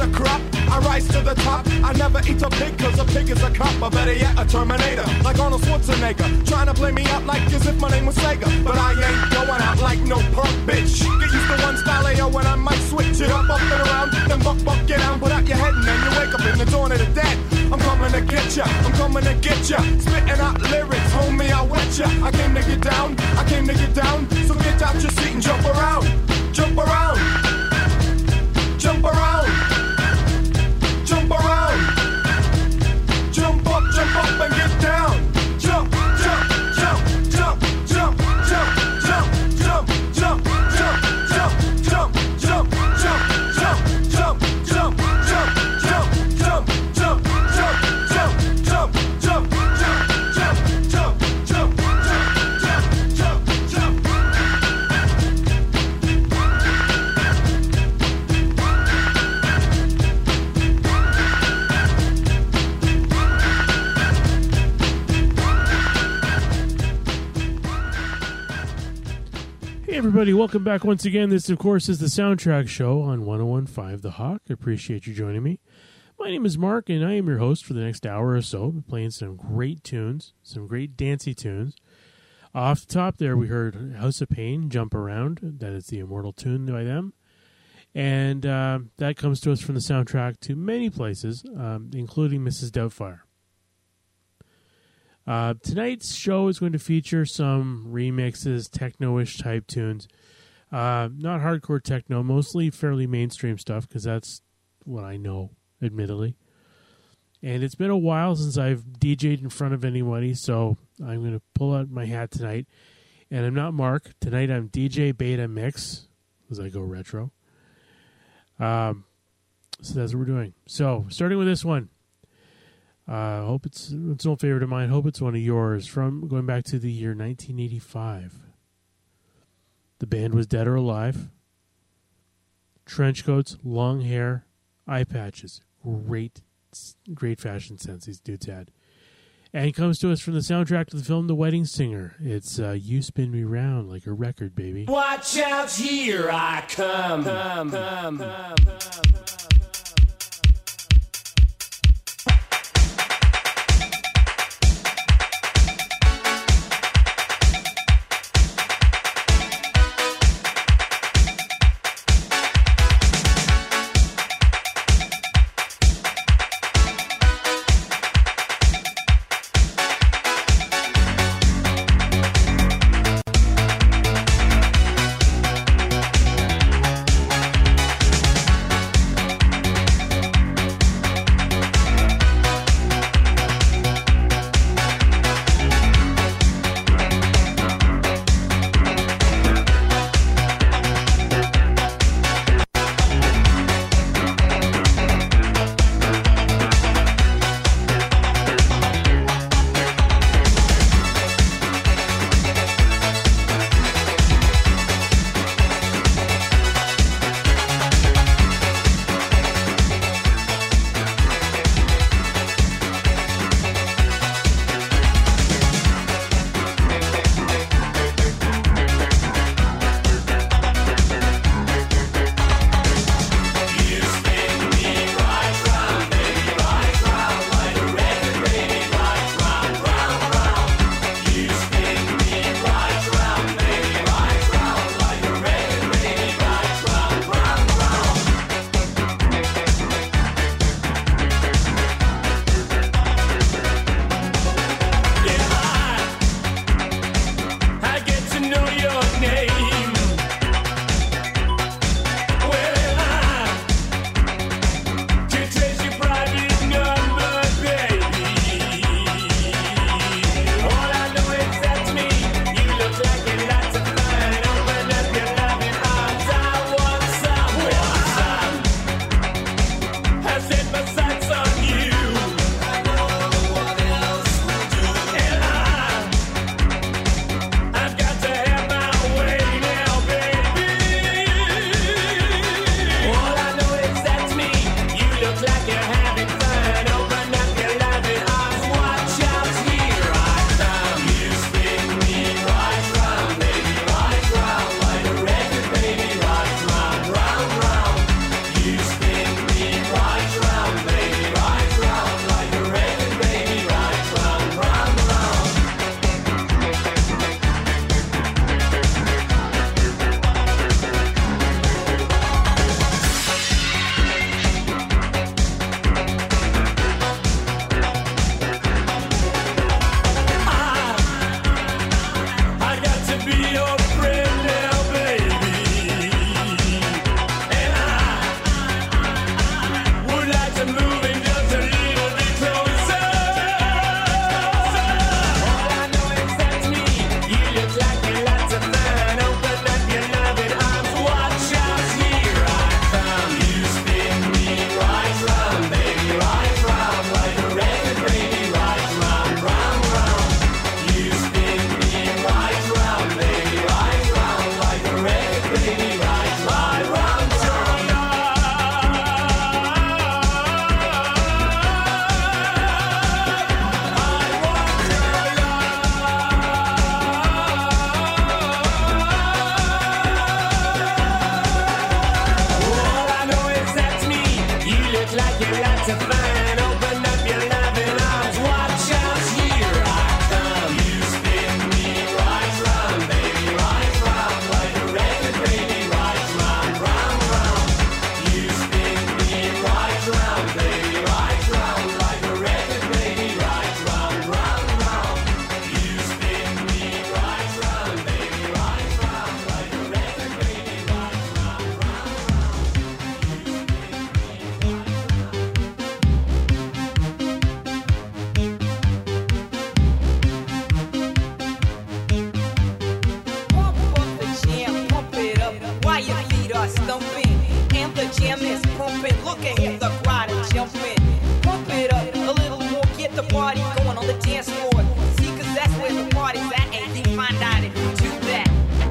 the crop, I rise to the top. I never eat a pig, cause a pig is a cop, or better yet, a Terminator. Like Arnold Schwarzenegger, trying to play me out like as if my name was Sega. But I ain't going out like no punk bitch. Get used to one style, yo, when I might switch it up and around. Then buck, get down, put out your head, and then you wake up in the dawn of the dead. I'm coming to get ya, I'm coming to get ya. Spitting out lyrics, homie, I'll wet ya. I came to get down, I came to get down. So get out your seat and jump around, jump around, jump around, jump around, jump up and get down. Jump, jump, jump, jump, jump, jump, jump, jump, jump, jump, jump, jump, jump, jump, jump, jump, jump, jump, jump, jump, everybody, welcome back once again. This, of course, is the Soundtrack Show on 101.5 The Hawk. I appreciate you joining me. My name is Mark, and I am your host for the next hour or so. We're playing some great tunes, some great dancey tunes. Off the top there, we heard House of Pain, Jump Around. That is the immortal tune by them. And that comes to us from the soundtrack to many places, including Mrs. Doubtfire. Tonight's show is going to feature some remixes, techno-ish type tunes. Not hardcore techno, mostly fairly mainstream stuff, because that's what I know, admittedly. And it's been a while since I've DJ'd in front of anybody, so I'm going to pull out my hat tonight. And I'm not Mark. Tonight I'm DJ Beta Mix, as I go retro. So that's what we're doing. So, starting with this one. I hope it's an old favorite of mine. Hope it's one of yours. From going back to the year 1985. The band was Dead or Alive. Trench coats, long hair, eye patches. Great fashion sense these dudes had. And it comes to us from the soundtrack to the film The Wedding Singer. It's You Spin Me Round Like a Record, baby. Watch out, here I come. to find. Open up your loving arms. Watch out, here I come. You spin me right round, baby, right round. Like a record, baby, right round, round, round. You spin me right round, baby, right round. Like a record, baby, right round, round, round. You spin me right round, baby, right round. Like a record, baby, right round, round, round. Pump up the jam, pump it up while your feet are stumping. And the jam is pumping. Look ahead, the crowd is jumping. Pump it up a little more, get the party going on the dance floor. See, 'cause that's where the party's at, and you find out if you do that.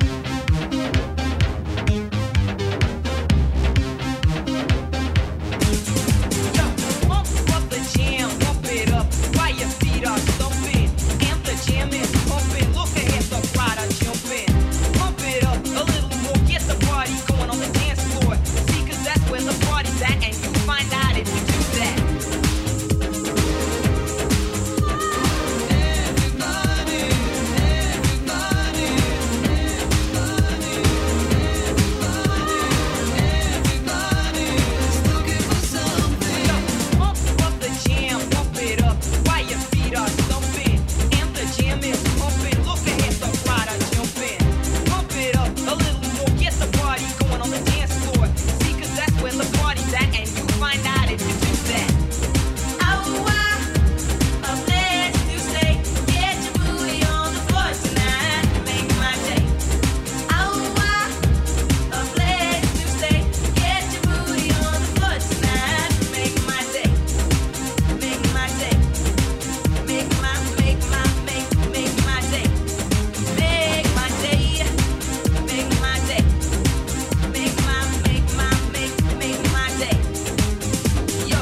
Yo, pump up the jam, pump it up while your feet are stumping. And the jam is pumping. Look ahead, the crowd are jumping. Pump it up a little more, get the party going on the dance floor. See, 'cause that's where the party's at, and you find out if you do that. Pump up the jam, pump it up while your feet are stumping. And the jam is pumping. Look ahead, the crowd are jumping. Pump it up a little more, get the party going on the dance floor. See, 'cause that's where the party's at, and you find out if you do that. Oh, a place to stay. Get your booty on the floor tonight. Make my day. Oh, a place to stay. Get your booty on the floor tonight. Make my day. Make my day. Make my day. Make my day. Make my day. Make my day. Yo.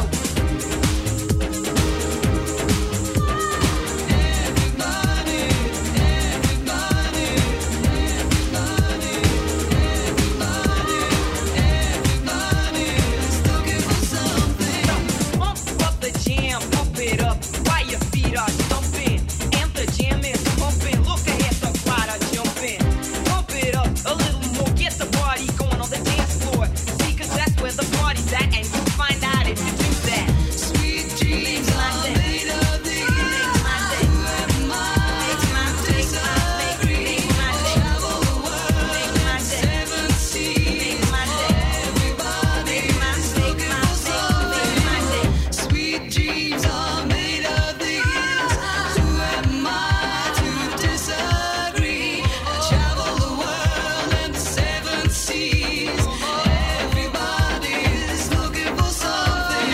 Pump up the jam, pump it up while your feet are stumping. And the jam is pumping. Look ahead, the crowd are jumping. Pump it up a little more, get the party going on the dance floor. See, 'cause that's where the party's at, and you find out if you do that. Sweet dreams are made of these. Make my day. Make my day. Make my day. Travel the world. Make my day. 7 seas. Make my day. Everybody is looking for something. Make my day. Sweet dreams are made of these. Who am I to disagree? I travel the world and the 7 seas. Everybody is looking for something.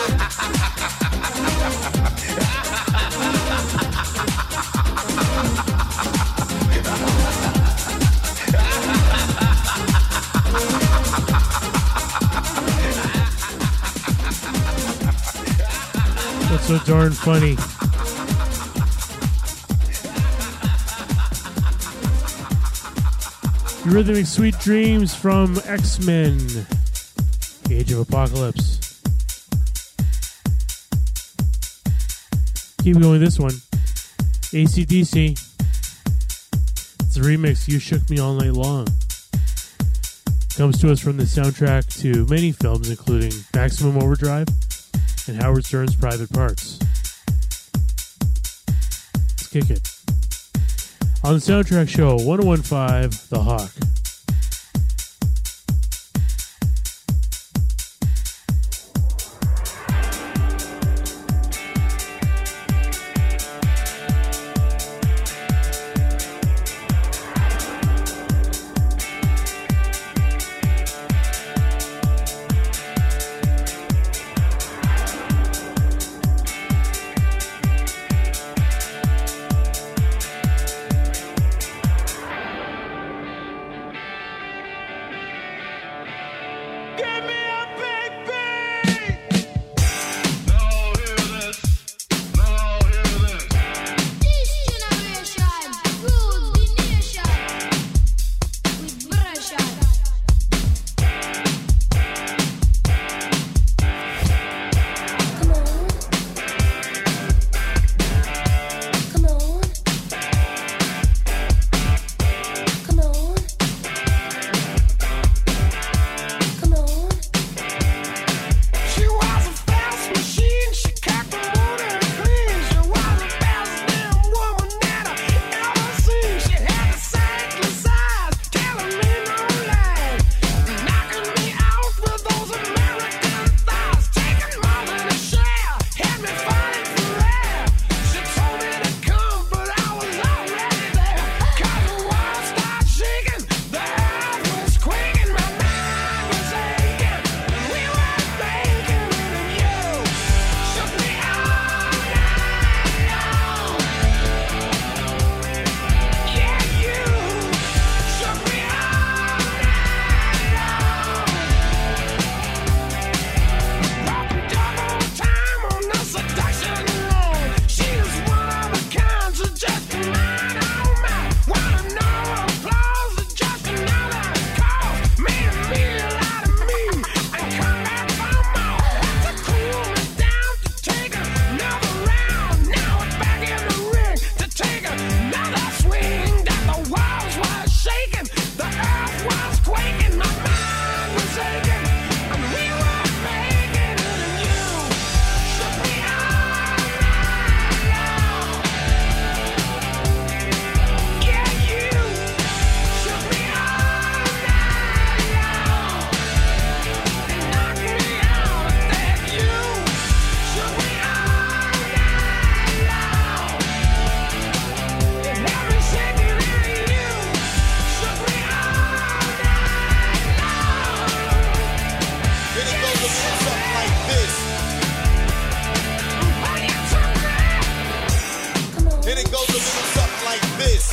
What's so darn funny? Eurythmic Sweet Dreams from X-Men Age of Apocalypse. Keep going with this one. AC/DC. It's a remix, You Shook Me All Night Long. Comes to us from the soundtrack to many films, including Maximum Overdrive and Howard Stern's Private Parts. Let's kick it. On the soundtrack show, 1015, The Hawk. this. And it goes a little something like this.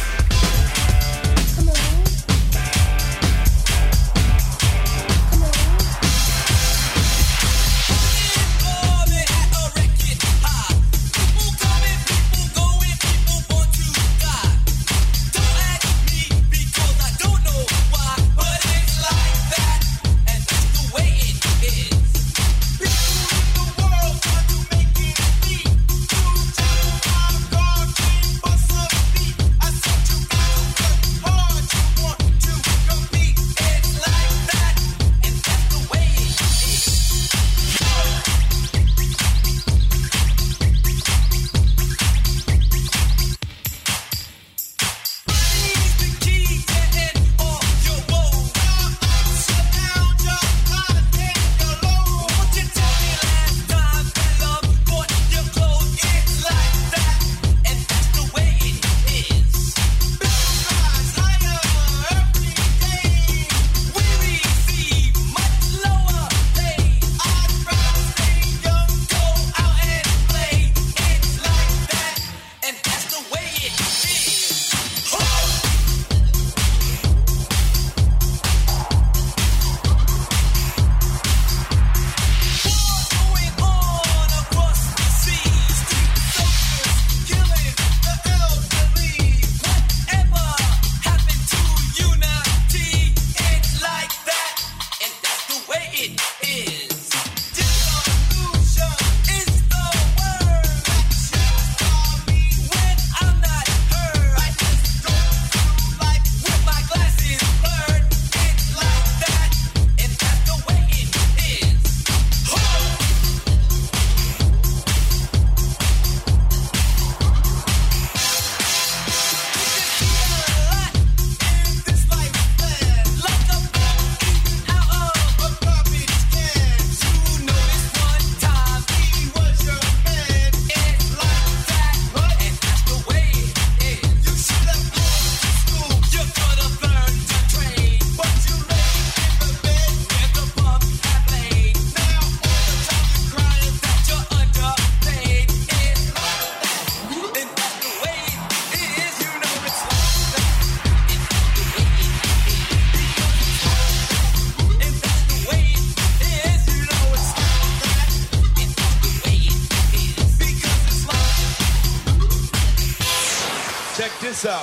Check this out.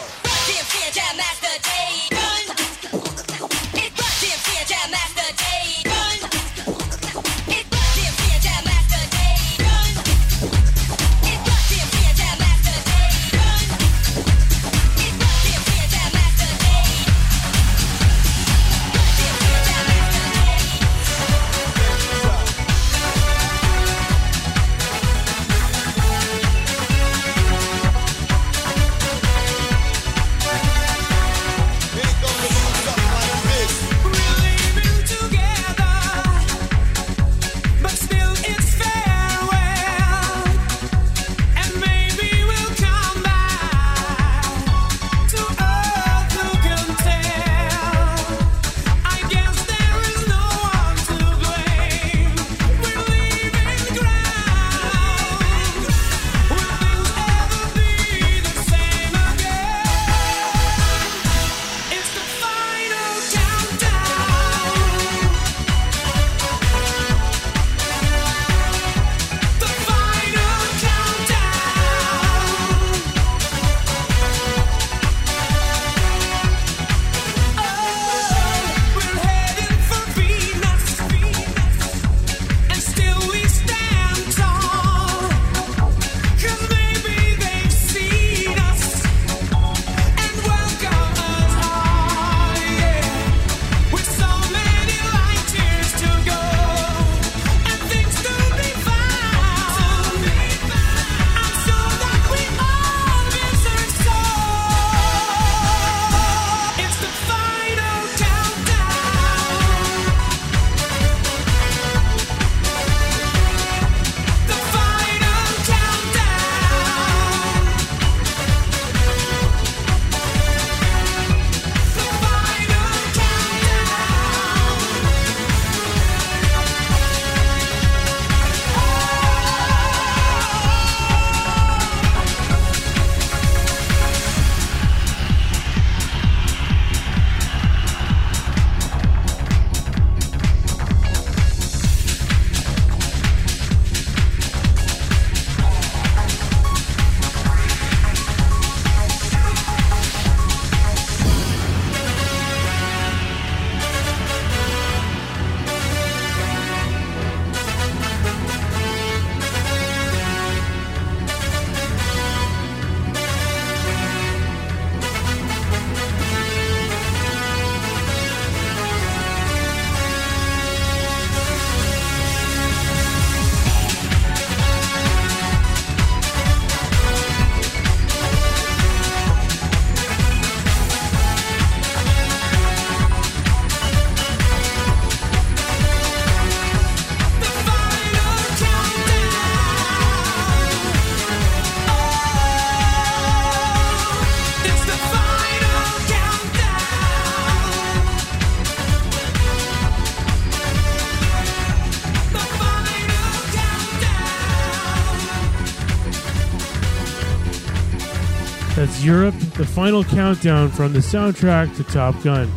Europe, the final countdown from the soundtrack to Top Gun.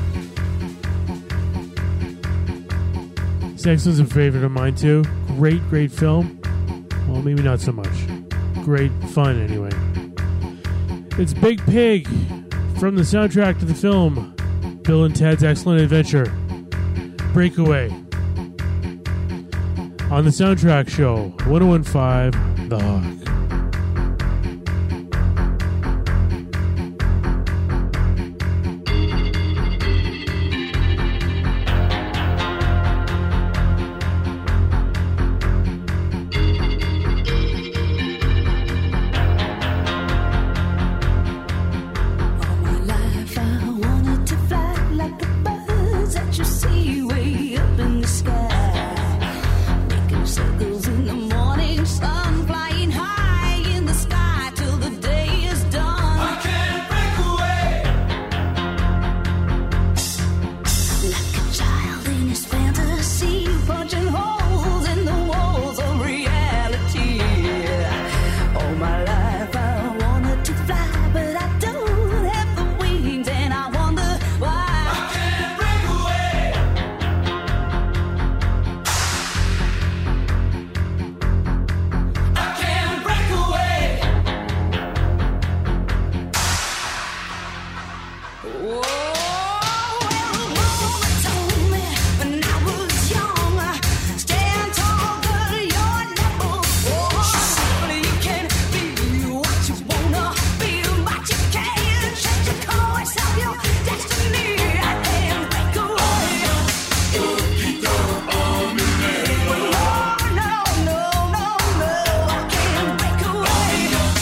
This next one's a favorite of mine too. Great film. Well, maybe not so much. Great fun anyway. It's Big Pig from the soundtrack to the film Bill and Ted's Excellent Adventure. Breakaway. On the soundtrack show, 1015, The Hawk. All my life I wanted to fly like the birds that you see way up in the sky, making circles in the morning sun, flying high in the sky till the day is done. I can't break away like a child in his fantasy, punching holes in the walls of reality. All my life I wanted to fly, but I don't have the wings, and I wonder why. I can't break away. I can't break away. Whoa, well, mama told me when I was young, stand tall, girl, you're number one. She said, well, you can be what you wanna be, but you can't change the course of your destiny. I can't break away. No, I can't break away.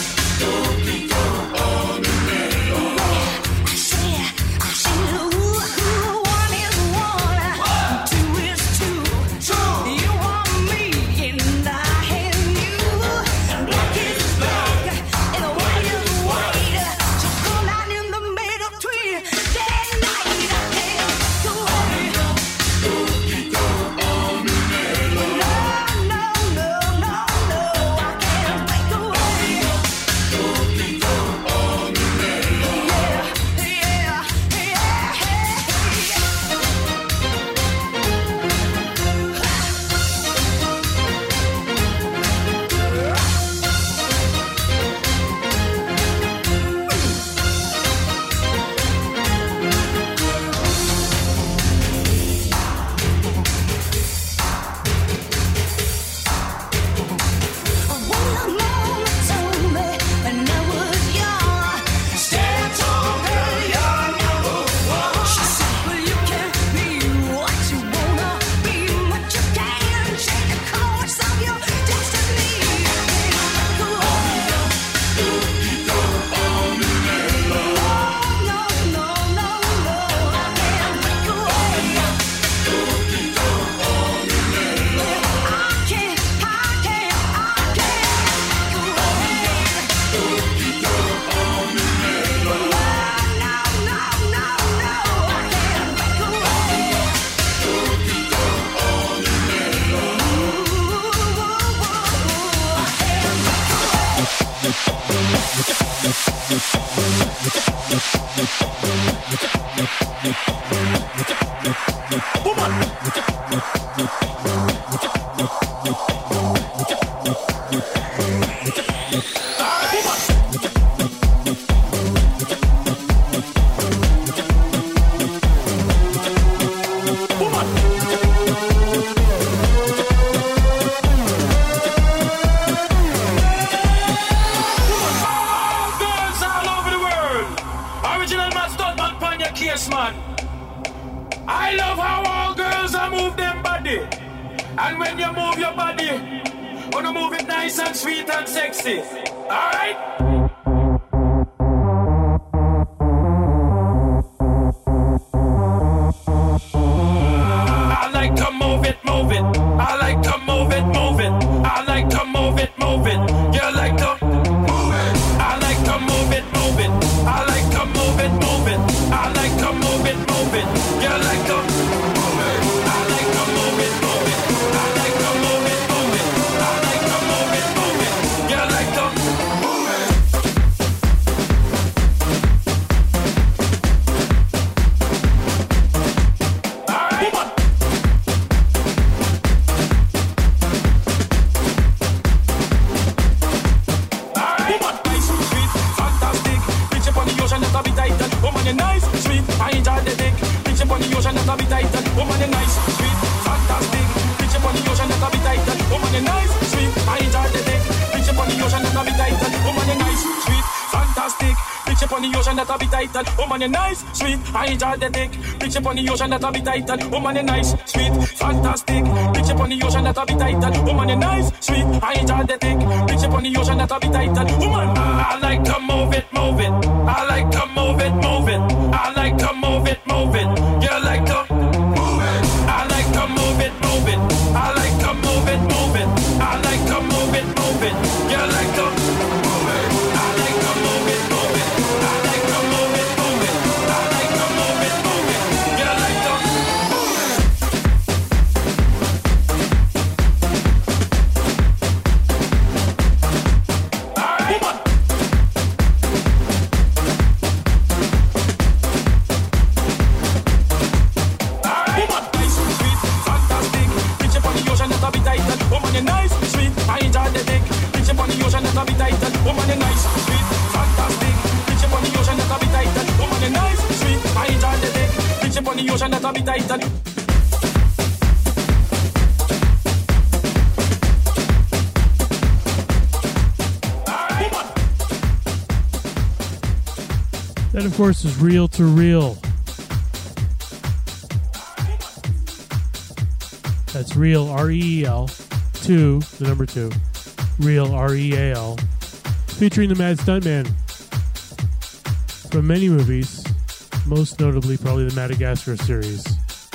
I said, ooh, one is one, two is two. You want me and I have you. Black is black and white is white. So come down in the middle between day and night. I can't break away. No, I can't break away. Well, mama told me when I was young, stand tall, girl, you're number one. She said, well, you can be what you wanna be, but you can't change the course of your destiny. I can't break away. No, I can't break away. Girls all over the world. Original man, stuntman, pan your case, man. I love how all girls are move them body. And when you move your body, wanna move it nice and sweet and sexy. Alright? I like to move it, move it. I like to move it, move it. I like to move it, move it. You like to move it. I like to move it, move it. I like to move it, move it. I like to move it, move it. You like to move it. I like to move it, move it. I like to move it, move it. I like to move it, move it. You like to move it. ocean that I be tighter. Woman, you nice, sweet, I enjoy the dick. Bitch up on the ocean that I be tighter. Woman, you nice, sweet, fantastic. Bitch up on the ocean that I be tighter. Woman, you nice, sweet, I enjoy the dick. Bitch up on the ocean that I be tighter. Woman, I like to move it, move it. I like to move it, move it. I like to move it, move it. You like to move it. I like to move it, move it. I like to move it, move it. I like to move it, move it. You like to move it. I like to move it, move it. I like to move it, move it. I like to move it, move it. You like to move it. All right, woman. Woman, you nice, sweet, I enjoy the dick. Bitch up on the ocean that I be tighter. Woman, you nice, sweet, fantastic. Bitch up on the ocean that I be tighter. Woman, you nice, sweet, I enjoy the dick. Bitch up on the ocean that I be tighter. That, of course, is Real to Real. That's Real, R-E-E-L, 2, the number 2. Real, R-E-A-L. Featuring the Mad Stuntman from many movies, most notably probably the Madagascar series.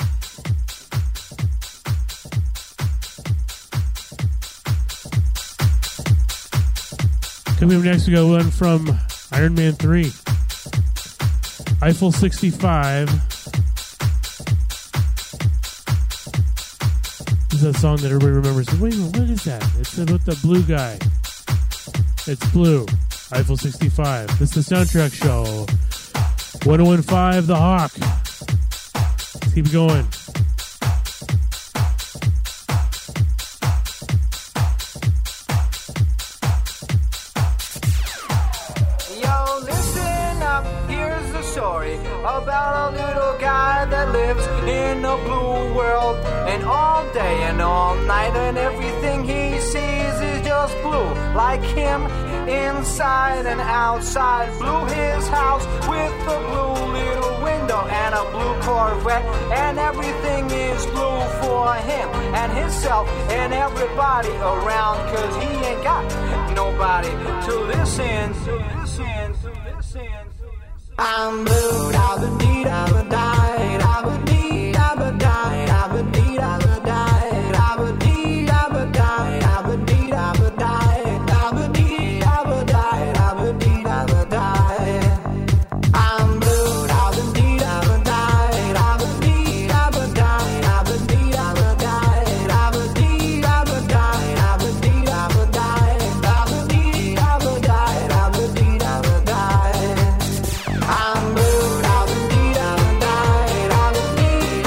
Coming up next, we got one from Iron Man 3. Eiffel 65. This is that song that everybody remembers. Wait a minute, what is that? It's about the blue guy. It's Blue. Eiffel 65. This is the soundtrack show. 1015 The Hawk. Let's keep it going. Yo, listen up, here's the story about a little guy that lives in a blue world. And all day and all night and everything he sees is just blue. Like him, inside and outside. Blue his house with a blue little window and a blue Corvette. And everything is blue for him and himself and everybody around. Cause he ain't got nobody to listen. I'm blue, da-ba-dee, da-ba-die, da-ba-dee, da-ba-die, da-ba-dee, da-ba-die, da-ba-dee, da-ba-die, da-ba-dee, da-ba-die, da-ba-dee, da-ba-die, da-ba-dee, da-ba-die. I'm blue, da-ba-dee, da-ba-die, da-ba-dee, da-ba-die, da-ba-dee, da-ba-die, da-ba-dee, da-ba-die, da-ba-dee, da-ba-die, da-ba-dee, da-ba-die, da-ba-dee, da-ba-die. I'm blue, da-ba-dee, da-ba-die, da-ba-dee,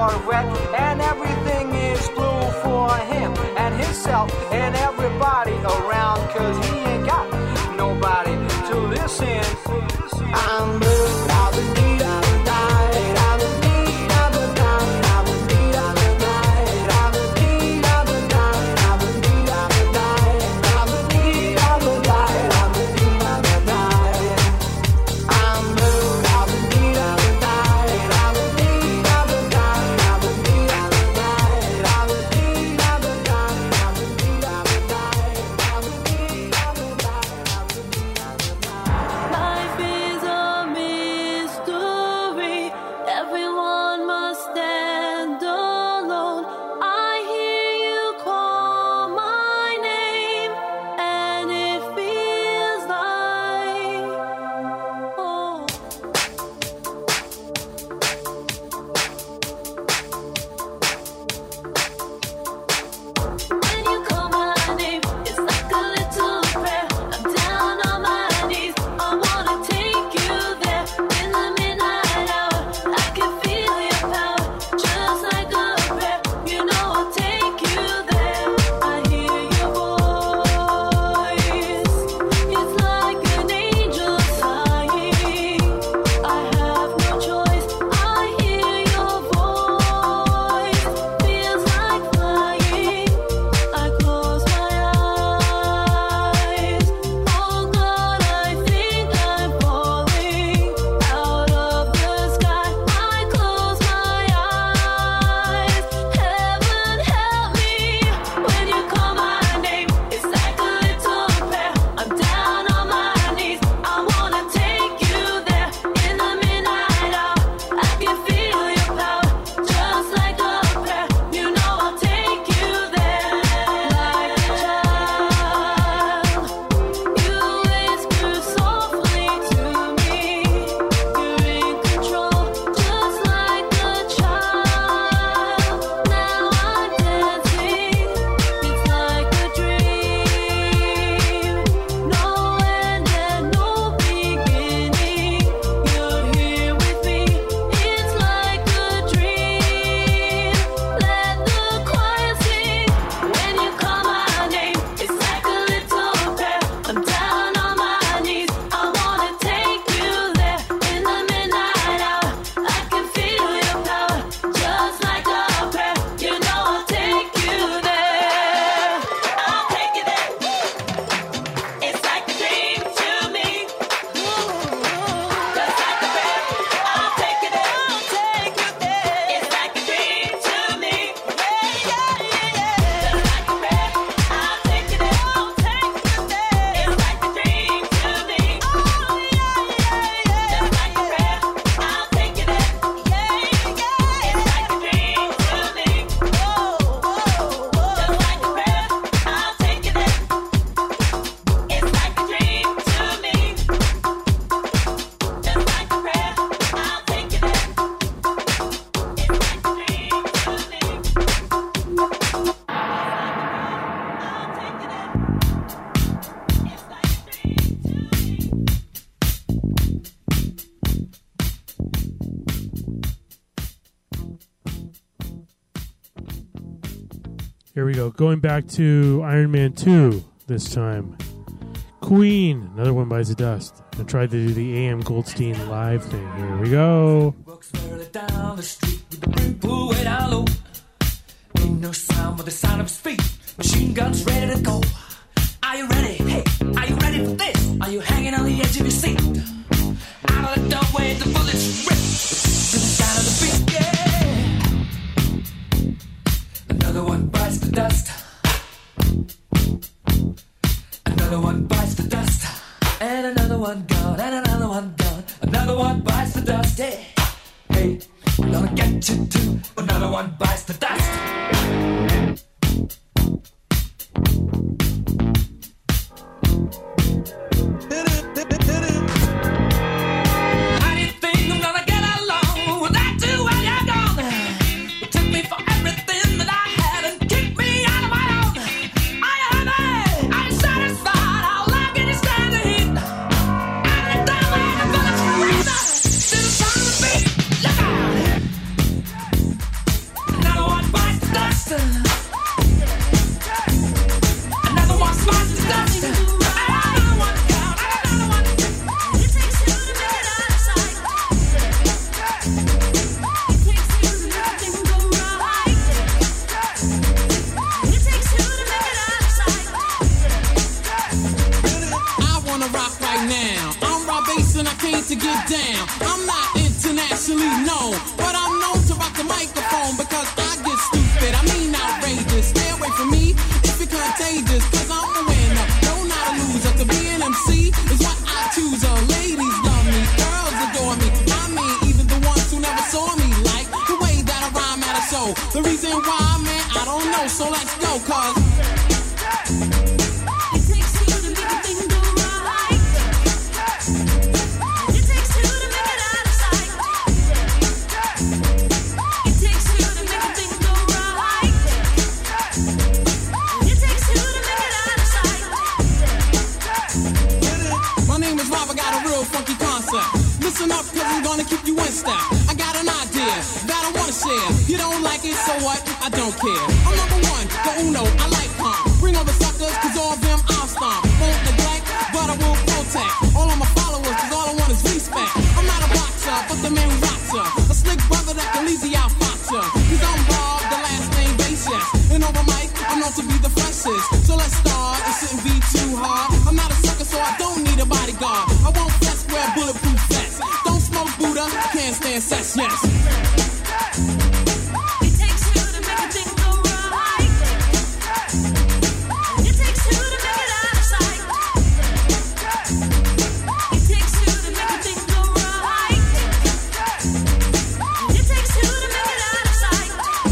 Corvette, and everything is blue for him and himself and everybody around, 'cause he ain't got nobody to listen. I'm blue, I've been need, I've been died, I've been need, I've been died, I've been need, I've been died, I've been need, I've been died, I've been need, I've been died, I've been need, I've been died, I've been need, I've been died. I'm blue, I've been need, I've been died, I've been need, I've been died, I've been need, I've been died, I've been need, I've been died, I've been need, I've been died, I've been need, I've been died, I've been need, I've been died. Life is a mystery. Everyone must stand alone. I hear you call my name, and it feels like home. When you call my name, it's like a little prayer. I'm down on my knees. I wanna take you there in the midnight hour. I can feel your power, just like a prayer. You know I'll take you there. I hear your voice. It's like an angel sighing. I have no choice. I hear your voice. Feels like flying. I close my eyes. Oh God, I think I'm falling out of the sky. I close my eyes. Heaven help me. When you call my name, it's like a little prayer. I'm down on my knees. I wanna take you there in the midnight hour. I can feel your power, just like a prayer. You know I'll take you there like a child. You whisper softly to me. You're in control, just like a child. Now I'm dancing. It's like a dream. No end and no beginning. You're here with me. It's like a dream. Let the choir sing. When you call my name, it's like a little prayer. I'm down on my knees. I wanna take you there in the midnight hour. I can feel your power, just like a prayer. You know I'll take you there. I'll take you there. It's like a dream to me. Just like a prayer. I'll take you there. I'll take you there. It's like a dream to me. Yeah, yeah, yeah, yeah. Just like a prayer. I'll take you there. I'll take you there. It's like a dream to me. Oh, yeah, yeah, yeah. Just like a prayer. I'll take you there. Yeah, yeah. It's like a dream to me. Whoa, whoa, whoa. Just like a prayer. I'll take you there. It's like a dream to me. Just like a prayer. I'll take you there. It's like a dream to me. Here we go. Going back to Iron Man 2 this time. Queen, another one bites the dust. I tried to do the AM Goldstein live thing. Here we go. Walks further down the street with the brim pulled way down low. Ain't no sound but the sound of his feet. Machine guns ready to go. Are you ready? Hey, are you ready for this? Are you hanging on the edge of your seat? Out of the doorway, the bullets rip to the sound of the beat. Yeah. Another one bites the dust. Another one bites the dust. And another one gone. And another one gone. Another one bites the dust. Hey, hey, I'm gonna get you too. Another one bites the dust. How do you think I'm gonna get along without you when you're gone? You took me for everything that I had and kicked me out of my own. Are you happy? Are you satisfied? How long can you stand the heat? Out of the doorway, the bullets rip to the sound of the beat. Look out! get down. I'm not internationally known, but I'm known to rock the microphone because I get stupid. I mean outrageous. Stay away from me if you're contagious, cause I'm a winner. No, not a loser. To be an MC is what I choose. Ladies love me, girls adore me. I mean, even the ones who never saw me like the way that I rhyme at a show. The reason why, man, I don't know. So let's go, cause It takes two to make a thing go right. It takes two to make it out of sight. It takes two to make a thing go right. It takes two to make it out of sight. my name is Rob, I got a real funky concept. Listen up, cause I'm gonna keep you in step. I got an idea that I wanna share. You don't like it, so what? I don't care. I'm number one, the uno, I like calm. Bring over suckers, cause all of them I'll stomp. Won't neglect, but I will protect all of my followers, cause all I want is respect. I'm not a boxer, but the man who rocks ya. A slick brother that can easy out fox ya. Cause I'm Rob, the last name base, yes. And over mic, I'm known to be the freshest. So let's start, it shouldn't be too hard. I'm not a sucker, so I don't need a bodyguard. I won't flex, wear bulletproof vests. Don't smoke Buddha, can't stand sex, yes. It takes two to make a thing go right. It takes two to make it out of sight. It takes two to make a thing go right. It takes two to make it out of sight.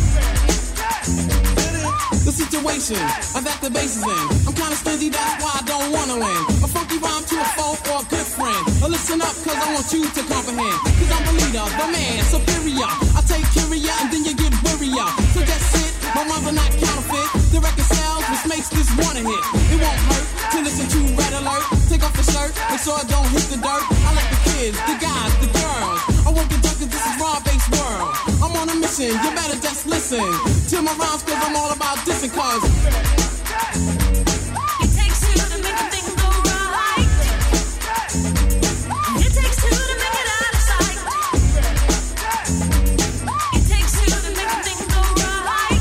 The situation that the bass is in. I'm kinda stingy, that's why I don't wanna win. A funky rhyme to a folk or a good friend. Listen up, cause I want you to comprehend. Cause I'm the leader, the man, superior. I take care of ya and then you get wearier. So that's it, my rhymes are not counterfeit. The record sells, which makes this one a hit. It won't hurt to listen to Red Alert. Take off the shirt, make sure it don't hit the dirt. I like the kids, the guys, the girls. I won't get drunk cause this is raw-based world. I'm on a mission, you better just listen to my rhymes cause I'm all about dissing cause It takes two to make a thing go right. It takes two to make it out of sight. It takes two to make a thing go right.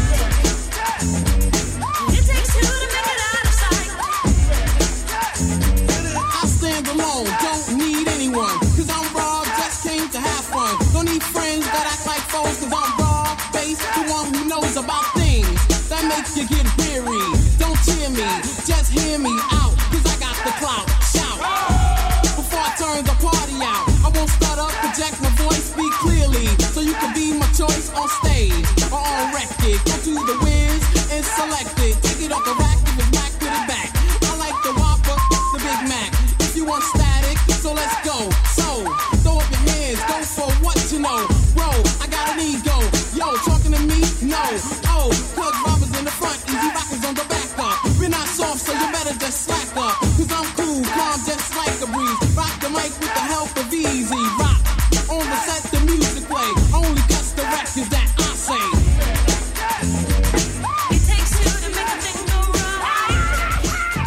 It takes two to make it out of sight. I stand alone, don't need anyone. Cause I'm raw, just came to have fun. Don't need friends that act like foes. Cause I'm raw, base, the one who knows about things that make you get weary. Don't cheer me, just hear me out. Cause I got the clout, shout. Before I turn the party out, I won't stutter, project my voice, speak clearly. So you can be my choice on stage or on record. Go to the whiz and select it. Take it off the rack, if it's back, put it back. I like the Whopper, the Big Mac. If you want static, so let's go. So, throw up your hands, go for what you know. Bro, I got an ego. Yo, talking to me? No. Oh, cause robbers in the front, easy rockers on the back up. We're not soft, so you better just slack up. Cause I'm cool, calm, just like a breeze. Rock the mic with the help of Easy Rock. On the set, the music play. Only cuts the records that I say. It takes two to make a thing go right.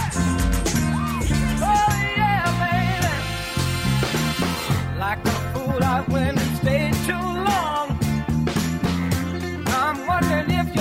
Oh yeah, baby. Like a fool, I went and stayed too long. I'm wondering if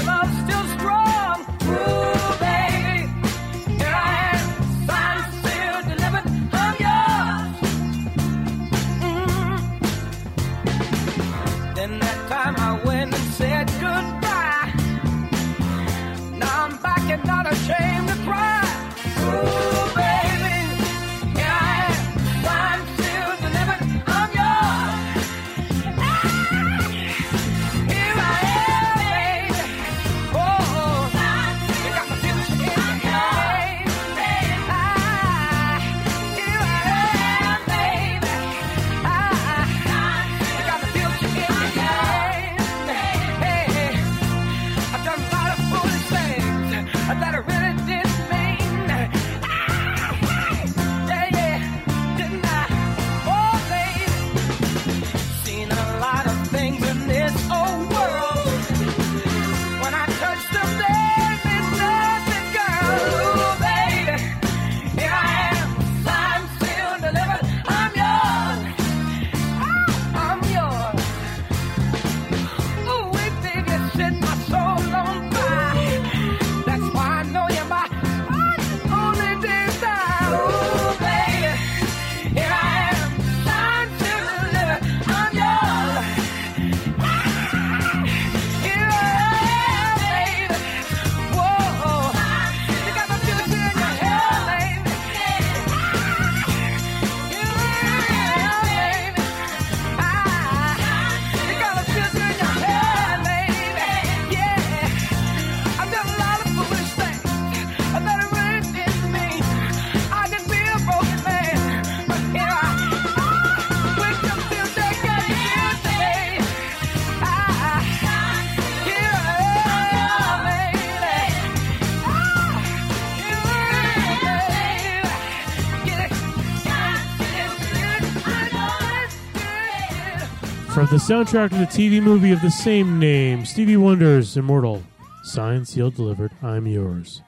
of the soundtrack to the TV movie of the same name, Stevie Wonder's Immortal. Signed, sealed, delivered. I'm yours.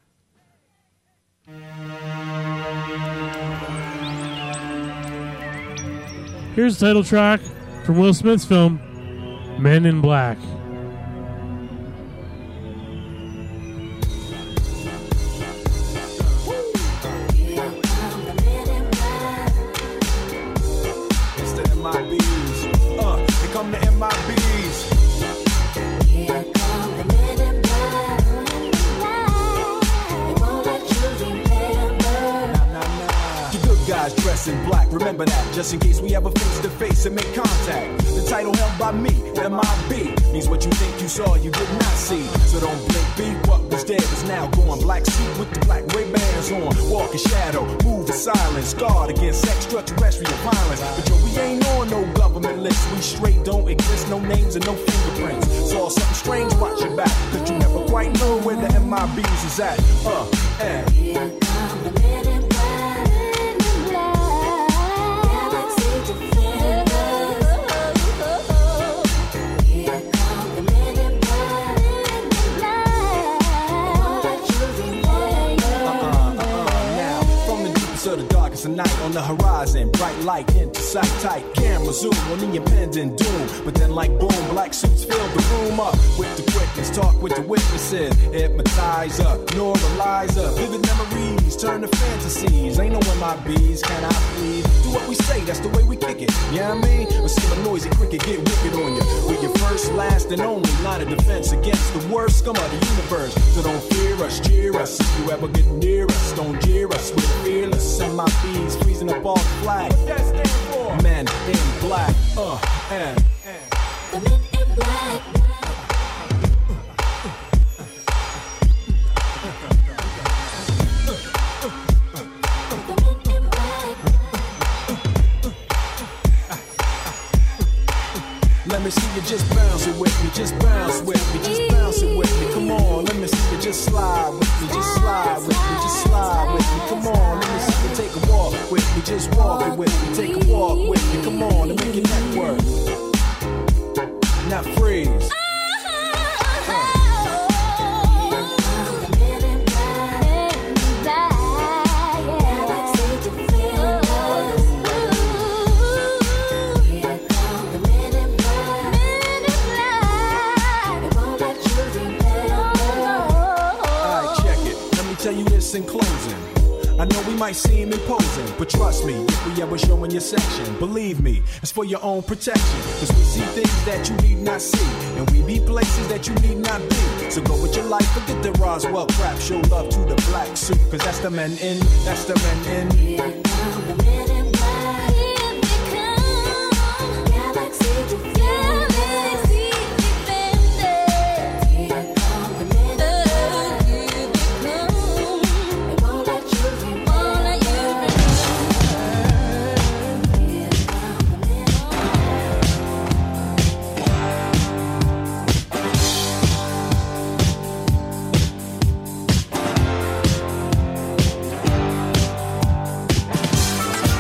Here's the title track from Will Smith's film, Men in Black. It's the MIBs. Here come the MIBs. The good guys dress in black, remember that, just in case we ever face to face and make contact. The title held by me, MIB, means what you think you saw, you did not see. So don't blink, be what was dead is now gone. Black suit with the black Ray-Bans on, walk in shadow, move in silence, guard against extraterrestrial violence. But yo, we ain't on no government list, we straight don't exist, no names and no fingerprints. Saw something strange, watch your back, cause you never quite know where the MIBs is at. Of the darkest of night on the horizon, bright light into sight tight, camera zoom on the impending doom. But then like boom, black suits fill the room up with the quickness, talk with the witnesses, hypnotize up, normalize up, vivid memories turn to fantasies. Ain't no MIBs, can I please? Do what we say, that's the way we kick it. You know what I mean? Or see a noisy cricket get wicked on you. With your first, last, and only line of defense against the worst scum of the universe. So don't fear us, cheer us. If you ever get near us, don't jeer us. We're fearless. MIBs freezing up all the flag. What that stand for? Men in black. And. The men in black. Let me see you just bounce it with me, just bounce with me, just bounce it with me. Come on, let me see you just slide with me, just slide with me, just slide with me. Come on, let me see you take a walk with me, just walk it with me, take a walk with me. Come on, and make your neck work. Now freeze. In closing, I know we might seem imposing, but trust me, if we ever show in your section, believe me, it's for your own protection. Cause we see things that you need not see, and we be places that you need not be. So go with your life, forget the Roswell crap, show love to the black suit, cause that's the men in, that's the men in. Here come the men in black. Here they come. Galaxy defenders. Galaxy defenders. Here come the men in black. Here they come. They won't let you remain. Won't let you remain. Here come the men in black.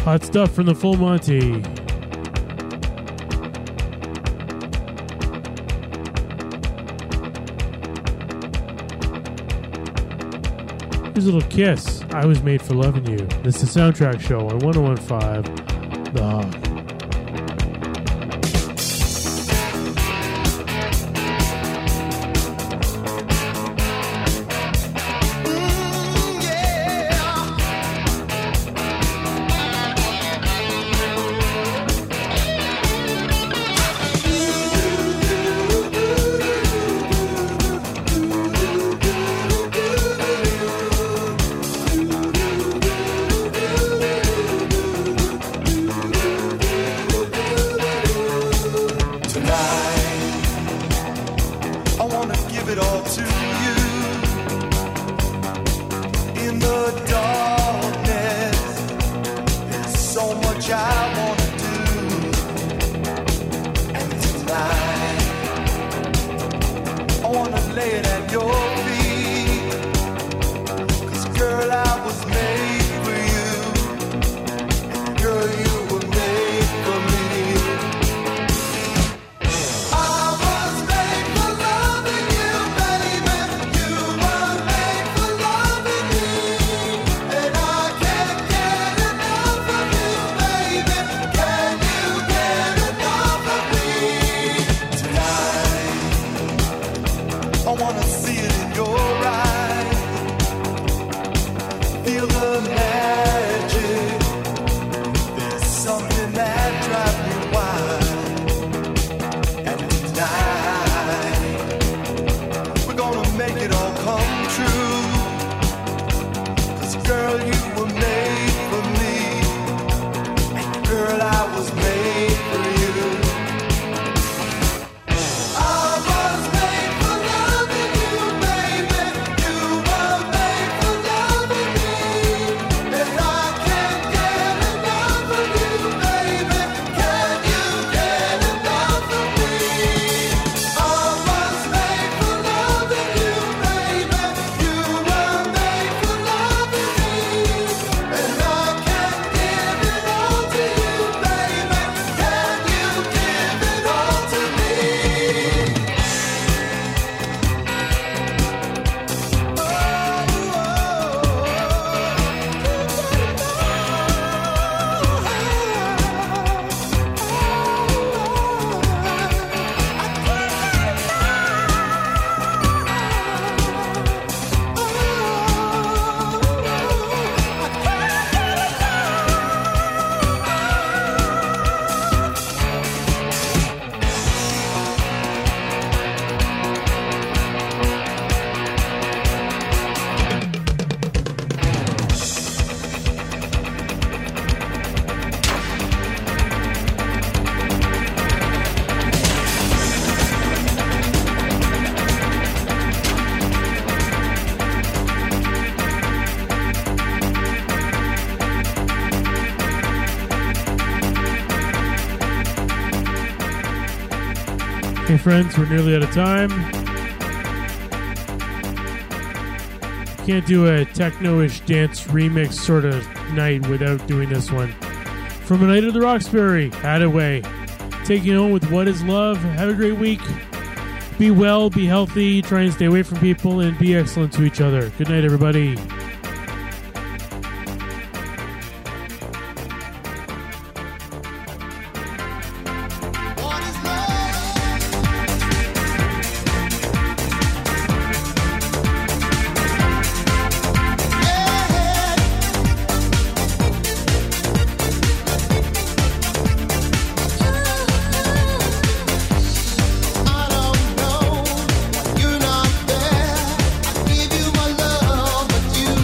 Hot stuff from the Full Monty. Here's a little Kiss. I Was Made for Loving You. This is the Soundtrack Show on 101.5 The Hog. Hey friends, we're nearly out of time. Can't do a techno-ish dance remix sort of night without doing this one. From A Night at the Roxbury, Hadaway. Taking you home with What Is Love. Have a great week. Be well, be healthy, try and stay away from people, and be excellent to each other. Good night, everybody. You're not there. I give you my love, but you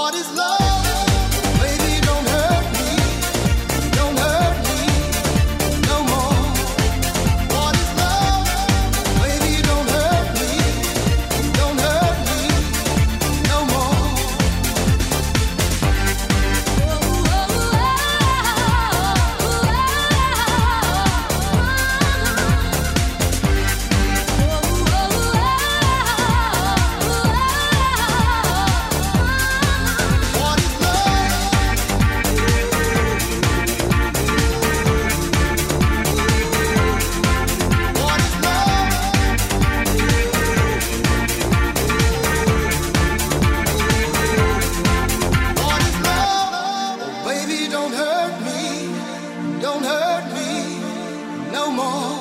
What is love? Baby, don't hurt me. Don't hurt me no more. What is love? Baby, don't hurt me. Don't hurt me no more. What is love? What is love? What is love? Oh, baby, don't hurt me. Don't hurt me no more.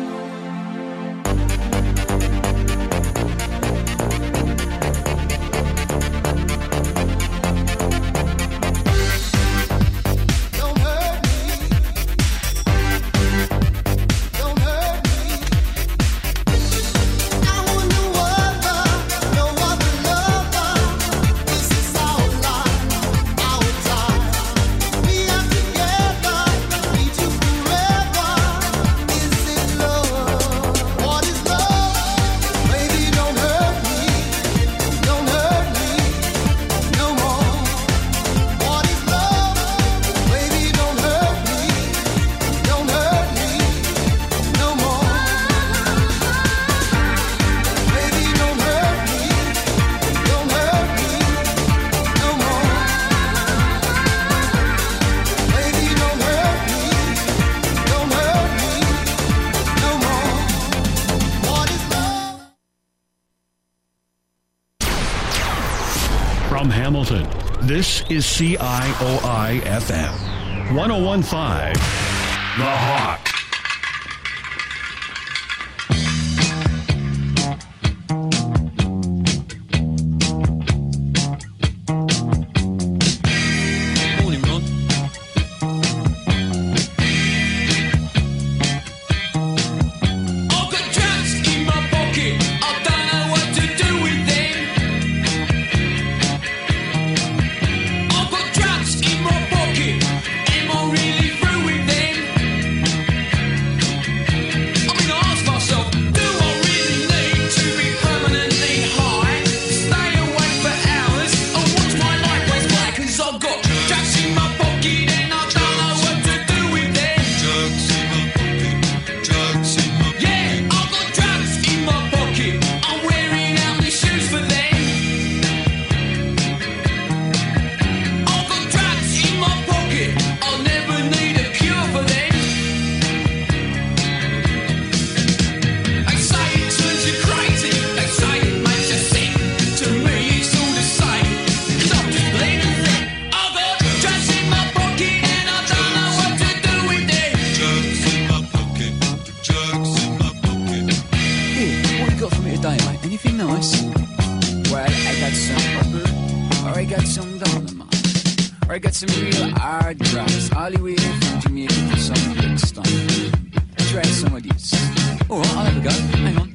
Don't hurt me. Don't hurt me. I want no other lover. This is our life, our time. We are together, need you forever. Is it love? What is love? Baby, don't hurt me. Don't hurt me no more. What is love? Baby, don't hurt me. Don't hurt me no more. Baby, don't hurt me. Don't hurt me no more. Baby, don't hurt me. Don't hurt me no more. What is love? From Hamilton, this is CIOI FM 1015, The Hawk. Morning, Ron. I've got drugs in my pocket. I don't know what to do with them. I've got drugs in my pocket. Am I really through with them? I mean, I ask myself, do I really need to be permanently high? Stay awake for hours and watch my life goes by? 'Cause I've got drugs in my pocket and I don't know what to do with them. Drugs in my pocket, drugs in my pocket. Yeah, I've got drugs in my pocket. I'm wearing out my shoes for them. I've got drugs in my pocket. I'll never need a cure for them. They say it turns you crazy. They say it makes you sick. To me, it's all the same. 'Cause I'm just bleeding thick. I've got drugs in my pocket and I don't know what to do with them. Drugs in my pocket. Drugs in my pocket. Hey, what you got for me today, mate? Anything nice? Well, I got some rubber, or I got some dynamite, or I got some real hard drugs, all the way from Jamaica to some good stuff. Try some of these. Alright, I'll have a go. Hang on.